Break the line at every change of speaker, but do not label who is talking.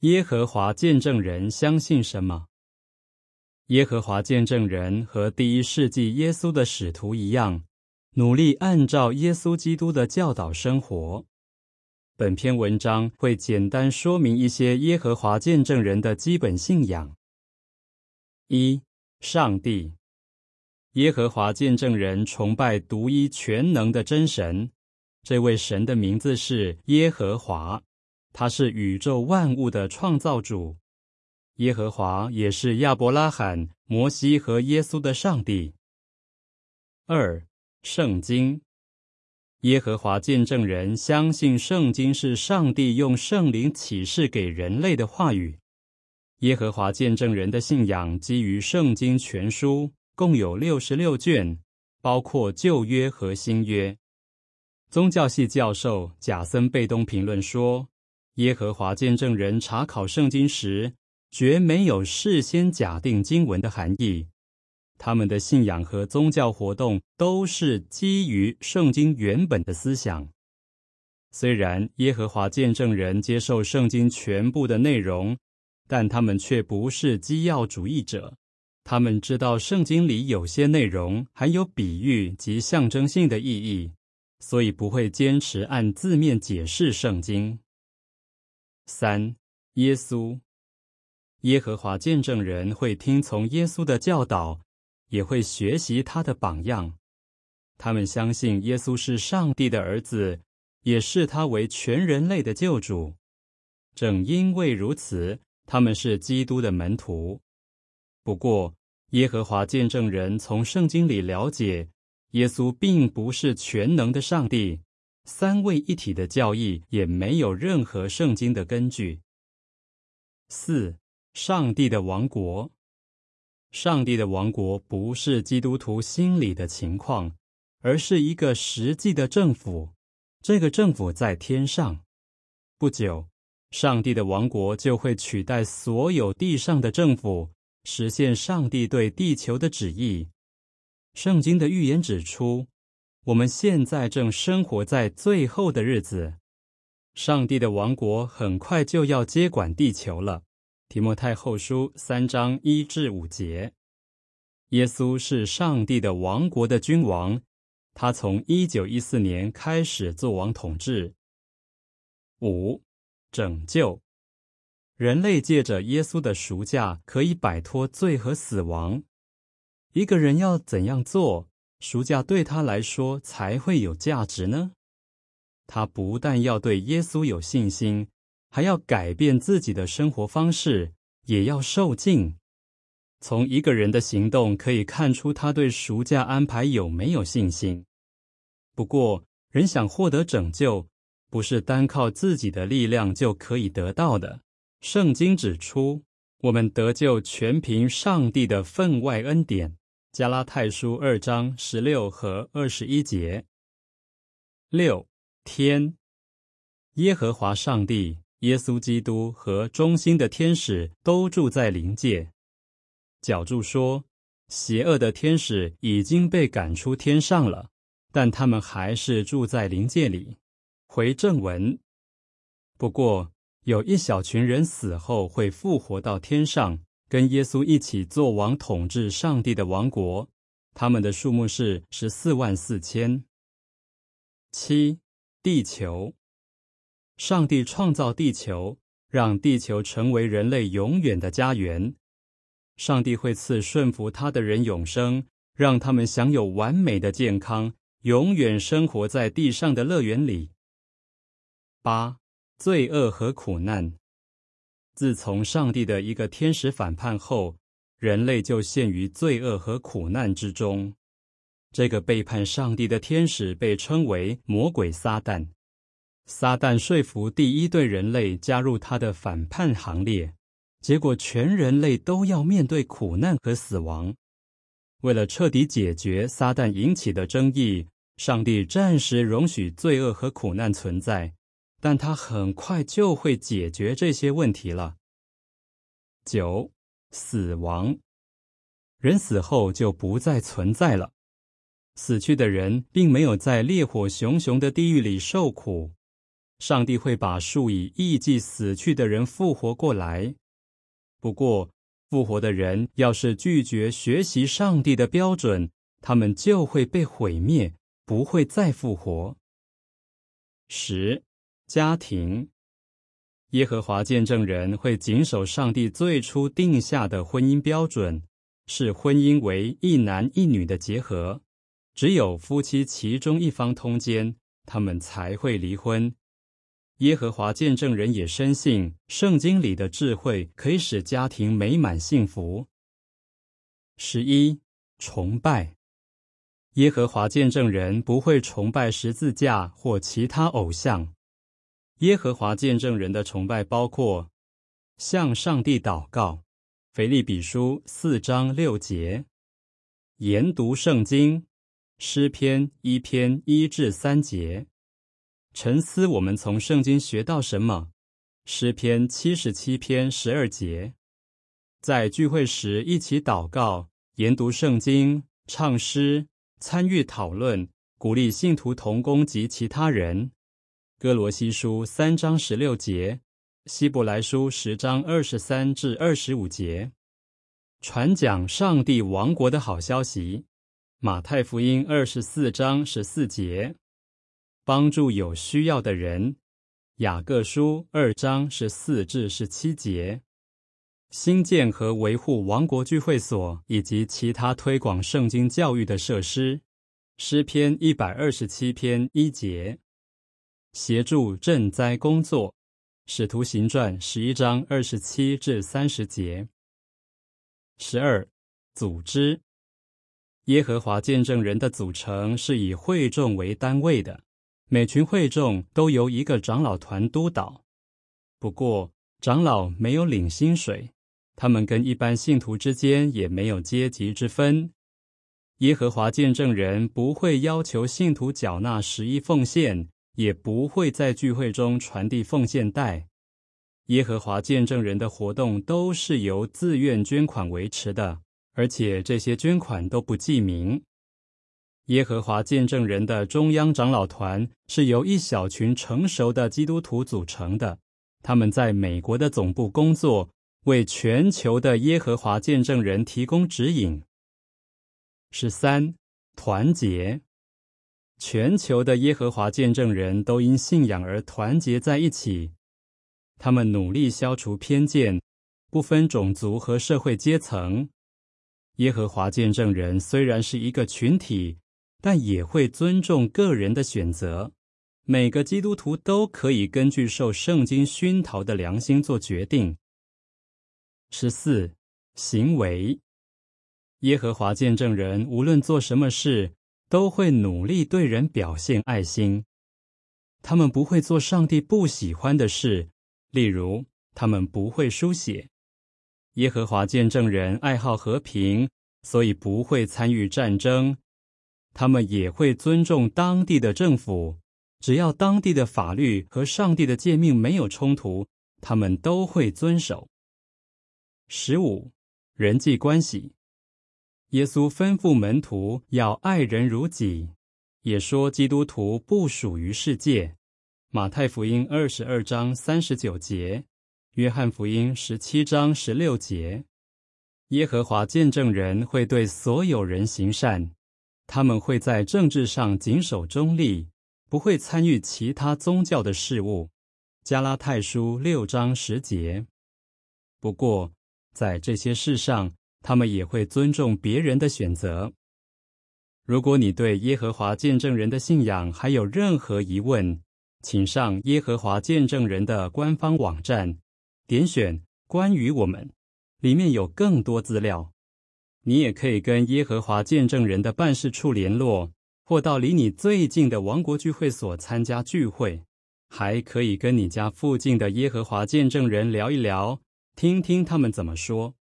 耶和华见证人相信什么？耶和华见证人和第一世纪耶稣的使徒一样，努力按照耶稣基督的教导生活。本篇文章会简单说明一些耶和华见证人的基本信仰。一、上帝。耶和华见证人崇拜独一全能的真神，这位神的名字是耶和华，他是宇宙万物的创造主。耶和华也是亚伯拉罕、摩西和耶稣的上帝。二、圣经。耶和华见证人相信圣经是上帝用圣灵启示给人类的话语。耶和华见证人的信仰基于圣经全书，共有66卷，包括旧约和新约。宗教系教授贾森贝东评论说，耶和华见证人查考圣经时，绝没有事先假定经文的含义。他们的信仰和宗教活动都是基于圣经原本的思想。虽然耶和华见证人接受圣经全部的内容，但他们却不是基要主义者。他们知道圣经里有些内容含有比喻及象征性的意义，所以不会坚持按字面解释圣经。三、耶稣。耶和华见证人会听从耶稣的教导，也会学习他的榜样。他们相信耶稣是上帝的儿子，也视他为全人类的救主。正因为如此，他们是基督的门徒。不过，耶和华见证人从圣经里了解，耶稣并不是全能的上帝，三位一体的教义也没有任何圣经的根据。四、上帝的王国。上帝的王国不是基督徒心里的情况，而是一个实际的政府。这个政府在天上。不久，上帝的王国就会取代所有地上的政府，实现上帝对地球的旨意。圣经的预言指出，我们现在正生活在最后的日子，上帝的王国很快就要接管地球了。提摩太后书3章1至5节。耶稣是上帝的王国的君王，他从1914年开始做王统治。五、拯救。人类借着耶稣的赎价可以摆脱罪和死亡。一个人要怎样做，赎价对他来说才会有价值呢？他不但要对耶稣有信心，还要改变自己的生活方式，也要受敬。从一个人的行动可以看出他对赎价安排有没有信心。不过，人想获得拯救，不是单靠自己的力量就可以得到的。圣经指出，我们得救全凭上帝的分外恩典。加拉太书2章16和21节。六、天。耶和华上帝、耶稣基督和忠心的天使都住在灵界。角注说，邪恶的天使已经被赶出天上了，但他们还是住在灵界里。回正文。不过，有一小群人死后会复活到天上，跟耶稣一起做王统治上帝的王国，他们的数目是144000。七、地球。上帝创造地球，让地球成为人类永远的家园。上帝会赐顺服他的人永生，让他们享有完美的健康，永远生活在地上的乐园里。八、罪恶和苦难。自从上帝的一个天使反叛后，人类就陷于罪恶和苦难之中。这个背叛上帝的天使被称为魔鬼撒旦。撒旦说服第一对人类加入他的反叛行列，结果全人类都要面对苦难和死亡。为了彻底解决撒旦引起的争议，上帝暂时容许罪恶和苦难存在，但他很快就会解决这些问题了。九、死亡。人死后就不再存在了。死去的人并没有在烈火熊熊的地狱里受苦。 上帝会把数以亿计死去的人复活过来。不过，复活的人要是拒绝学习上帝的标准，他们就会被毁灭，不会再复活。10. 家庭。耶和华见证人会谨守上帝最初定下的婚姻标准，是婚姻为一男一女的结合，只有夫妻其中一方通奸，他们才会离婚。耶和华见证人也深信圣经里的智慧可以使家庭美满幸福。11. 崇拜。耶和华见证人不会崇拜十字架或其他偶像。耶和华见证人的崇拜包括向上帝祷告，腓立比书4章6节，研读圣经，诗篇1篇1至3节，沉思我们从圣经学到什么，诗篇77篇12节，在聚会时一起祷告，研读圣经，唱诗，参与讨论，鼓励信徒同工及其他人。哥罗西书3章16节，希伯来书10章23至25节，传讲上帝王国的好消息。马太福音24章14节，帮助有需要的人。雅各书2章14至17节，兴建和维护王国聚会所以及其他推广圣经教育的设施。诗篇127篇1节，协助赈灾工作。使徒行传11章27至30节。12. 组织。耶和华见证人的组成是以会众为单位的，每群会众都由一个长老团督导。不过，长老没有领薪水，他们跟一般信徒之间也没有阶级之分。耶和华见证人不会要求信徒缴纳11奉献，也不会在聚会中传递奉献袋。耶和华见证人的活动都是由自愿捐款维持的，而且这些捐款都不记名。耶和华见证人的中央长老团是由一小群成熟的基督徒组成的，他们在美国的总部工作，为全球的耶和华见证人提供指引。13. 团结。全球的耶和华见证人都因信仰而团结在一起，他们努力消除偏见，不分种族和社会阶层。耶和华见证人虽然是一个群体，但也会尊重个人的选择。每个基督徒都可以根据受圣经熏陶的良心做决定。14. 行为。耶和华见证人无论做什么事，都会努力对人表现爱心。他们不会做上帝不喜欢的事，例如，他们不会书写。耶和华见证人爱好和平，所以不会参与战争。他们也会尊重当地的政府，只要当地的法律和上帝的诫命没有冲突，他们都会遵守。15. 人际关系。耶稣吩咐门徒要爱人如己，也说基督徒不属于世界。马太福音22章39节，约翰福音17章16节。耶和华见证人会对所有人行善，他们会在政治上谨守中立，不会参与其他宗教的事务。加拉太书6章10节。不过，在这些事上，他们也会尊重别人的选择。如果你对耶和华见证人的信仰还有任何疑问，请上耶和华见证人的官方网站，点选关于我们，里面有更多资料。你也可以跟耶和华见证人的办事处联络，或到离你最近的王国聚会所参加聚会，还可以跟你家附近的耶和华见证人聊一聊，听听他们怎么说。